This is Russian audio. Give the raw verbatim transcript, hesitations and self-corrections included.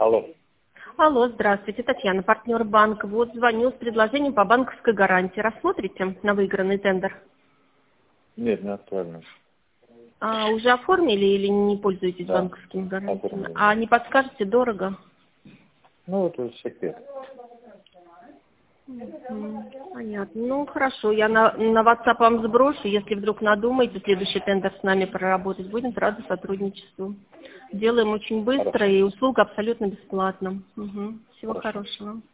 Алло. Алло, здравствуйте, Татьяна, партнер банка. Вот звоню с предложением по банковской гарантии. Рассмотрите на выигранный тендер? Нет, не актуально. А уже оформили или не пользуетесь Да. банковскими гарантиями? Оформили. А не подскажете, дорого? Ну, это секрет. Мгм, понятно. Ну, хорошо, я на, на WhatsApp вам сброшу. Если вдруг надумаете следующий тендер с нами проработать, будем рады сотрудничеству. Делаем очень быстро Хорошо. и услуга абсолютно бесплатна. Угу. Всего Хорошо. хорошего.